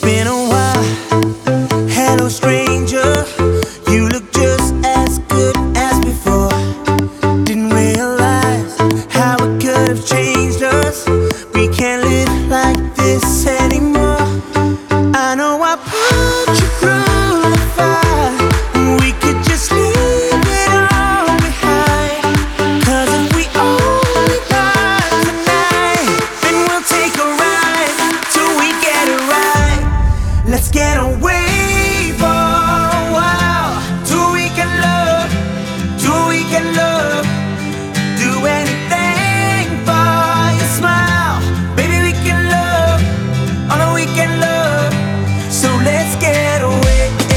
been a while. Hello, stranger. You look just as good as before. Didn't realize how it could have changed us. We can't live like this anymore. I know I put you through the fire. We could just leave it all behind. 'Cause if we only part tonight, then we'll take a ride till we get it right. Let's get away for a while, till we can love, till we can love. Do anything for your smile. Baby, we can love, oh no, we can love. So let's get away.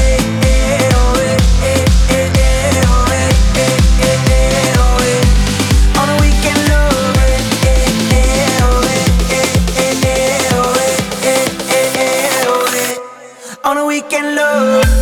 On a weekend love. On a weekend love.